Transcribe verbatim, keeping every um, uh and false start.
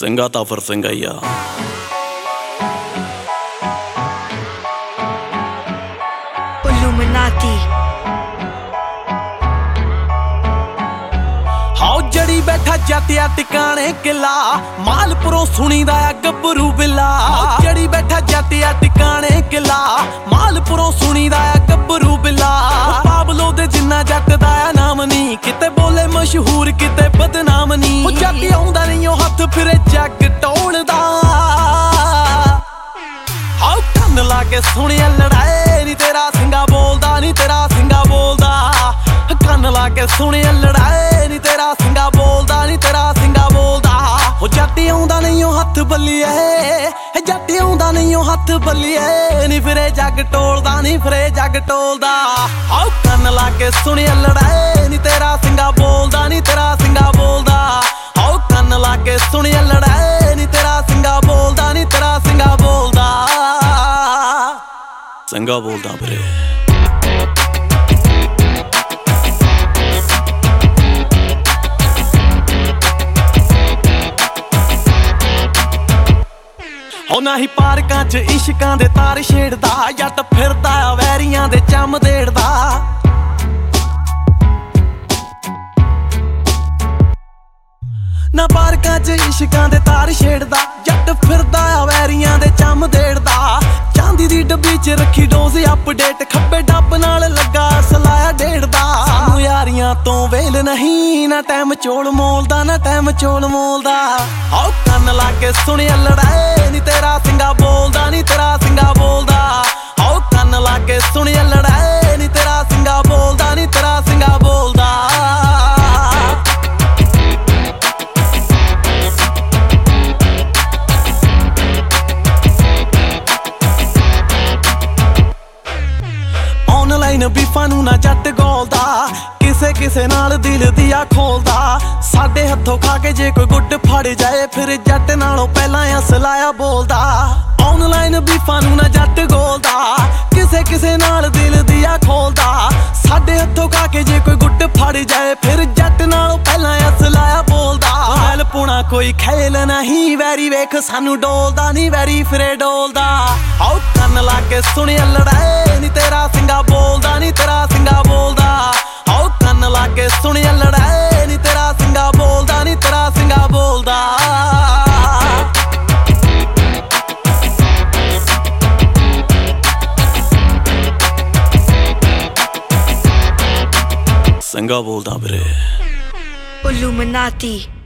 ਸਿੰਘਾ ਤਾਂ ਫਿਰ ਸਿੰਘਾ ਹੀ ਆ। Illuminati ਹਾਉ ਜੜੀ ਬੈਠਾ ਜੱਟਿਆ ਟਿਕਾਣੇ ਕਿਲਾ, ਮਾਲਪੁਰੋਂ ਸੁਣੀਦਾ ਆ ਗੱਭਰੂ ਬਿੱਲਾ। ਜੜੀ ਬੈਠਾ ਜੱਟਿਆ ਟਿਕਾਣੇ ਕਿਲਾ, ਮਾਲਪੁਰੋਂ ਸੁਣੀਦਾ ਆ ਗੱਭਰੂ ਬਿੱਲਾ। ਪਾਬਲੋ ਦੇ ਜਿੰਨਾ ਜੱਟ ਦਾ ਆ ਨਾਮ ਨੀ, ਕਿਤੇ ਬੋਲੇ ਮਸ਼ਹੂਰ ਕਿਤੇ ਬਦਨਾਮ ਨੀ। ਉਹ ਜੱਟ ਆਉਂਦਾ ਨਹੀਂ ਉਹ ਹੱਥ ਫਿਰੇ ਜੱਗ ਟੋਲਦਾ। ਹਾਉ ਕੰਨ ਲਾ ਕੇ ਸੁਣਿਆ ਲੜਾਏ ਨੀ ਤੇਰਾ ਸਿੰਘਾ ਬੋਲਦਾ, ਨੀ ਤੇਰਾ ਸਿੰਘਾ ਬੋਲਦਾ। ਕੰਨ ਲਾ ਕੇ ਸੁਣਿਆ ਲੜਾਏ ਨੀ ਤੇਰਾ ਸਿੰਘਾ ਬੋਲਦਾ, ਨੀ ਤੇਰਾ ਸਿੰਘਾ ਬੋਲਦਾ। ਉਹ ਜੱਟ ਆਉਂਦਾ ਨਹੀਂ ਉਹ ਹੱਥ ਬੱਲੀਏ, ਜੱਟ ਆਉਂਦਾ ਨਹੀਂ ਉਹ ਹੱਥ ਬੱਲੀਏ। ਨੀ ਫਿਰੇ ਜੱਗ ਟੋਲਦਾ, ਨੀ ਫਿਰੇ ਜੱਗ ਟੋਲਦਾ। ਆਓ ਕੰਨ ਲਾ ਕੇ ਸੁਣਿਆ ਲੜਾਏ ਨੀ ਤੇਰਾ ਸਿੰਘਾ ਬੋਲਦਾ, ਨੀ ਤੇਰਾ ਸਿੰਘਾ ਬੋਲਦਾ। ਆਓ ਕੰਨ ਲਾ ਕੇ ਸੁਣਿਆ ਲੜਾਏ ਨੀ ਤੇਰਾ ਸਿੰਘਾ ਬੋਲਦਾ, ਨੀ ਤੇਰਾ ਸਿੰਘਾ ਬੋਲਦਾ। ਸਿੰਘਾ ਬੋਲਦਾ ਵੀਰੇ। ਉਹ ਨਾ ਹੀ ਪਾਰਕਾਂ 'ਚ ਇਸ਼ਕਾਂ ਦੇ ਤਾਰ ਛੇੜਦਾ, ਜੱਟ ਫਿਰਦਾ ਆ ਵੈਰੀਆਂ ਦੇ ਚੰਮ ਦੇੜਦਾ। ਨਾ ਪਾਰਕਾਂ 'ਚ ਇਸ਼ਕਾਂ ਦੇ ਤਾਰ ਛੇੜਦਾ, ਜੱਟ ਫਿਰਦਾ ਆ ਵੈਰੀਆਂ ਦੇ ਚੰਮ ਦੇੜਦਾ। ਚਾਂਦੀ ਦੀ ਡੱਬੀ 'ਚ ਰੱਖੀ ਡੋਜ਼ ਅਪਡੇਟ, ਖੱਬੇ ਡੱਬ ਨਾਲ ਲੱਗਾ ਸਲਾਇਆ ਡੇੜਦਾ। ਸਾਨੂੰ ਯਾਰੀਆਂ ਤੋਂ ਵੇਲ ਨਹੀਂ, ਨਾ ਟਾਈਮ ਚੋਲ ਮੋਲਦਾ, ਨਾ ਟਾਈਮ ਚੋਲ ਮੋਲਦਾ। ਆਓ ਕੰਨ ਲਾ ਕੇ ਸੁਣਿਆ ਲੜਾਏ ਨੀ ਤੇਰਾ ਸਿੰਘਾ ਬੋਲਦਾ, ਨੀ ਤੇਰਾ ਸਿੰਘਾ ਬੋਲਦਾ। ਆਓ ਕੰਨ ਲਾ ਕੇ ਸੁਣਿਆ ਲੜਾਏ ਨੀ ਤੇਰਾ ਸਿੰਘਾ ਬੋਲਦਾ, ਨੀ ਤੇਰਾ ਸਿੰਘਾ ਬੋਲਦਾ। ਆਨਲਾਈਨ ਬੀਫਾਂ ਨੂੰ ਨਾ ਜੱਟ ਗੋਲਦਾ, ਕਿਸੇ ਕਿਸੇ ਨਾਲ ਦਿਲ ਦੀਆਂ ਖੋਲਦਾ। ਸਾਡੇ ਹੱਥੋਂ ਖਾ ਕੇ ਜੇ ਕੋਈ ਗੁੱਡ ਫੜ ਜਾਏ, ਫਿਰ ਜੱਟ ਨਾਲੋਂ ਪਹਿਲਾਂ ਅਸਲਾਇਆ ਬੋਲਦਾ। ਆਨਲਾਈਨ ਬੀਫਾਂ ਨੂੰ ਨਾ ਜੱਟ ਗੋਲਦਾ, ਕਿਸੇ ਕਿਸੇ ਨਾਲ ਦਿਲ ਦੀਆਂ ਖੋਲਦਾ। ਸਾਡੇ ਹੱਥੋਂ ਖਾ ਕੇ ਜੇ ਕੋਈ ਗੁੱਡ ਫੜ ਜਾਏ, ਫਿਰ ਜੱਟ ਨਾਲੋਂ ਪਹਿਲਾਂ ਅਸਲਾਇਆ ਬੋਲਦਾ। ਹੈਲ ਪੁਣਾ ਕੋਈ ਖੇਲ ਨਹੀਂ, ਵੈਰੀ ਵੇਖ ਸਾਨੂੰ ਡੋਲਦਾ, ਨੀ ਵੈਰੀ ਫਿਰੇ ਡੋਲਦਾ। ਆਓ ਕੰਨ ਲਾ ਕੇ ਸੁਣਿਆ ਲੜਾਏ ਨੀ ਤੇਰਾ ਸਿੰਘਾ ਬੋਲਦਾ, ਨੀ ਤੇਰਾ ਸਿੰਘਾ ਬੋਲਦਾ। ਆਓ ਕੰਨ ਲਾ ਕੇ ਸੁਣਿਆ ਲੜਾਏ ਨੀ ਤੇਰਾ ਸਿੰਘਾ ਬੋਲਦਾ, ਨੀ ਤੇਰਾ ਸਿੰਘਾ ਬੋਲਦਾ। ਸਿੰਘਾ ਬੋਲਦਾ ਵੀਰੇ। Illuminati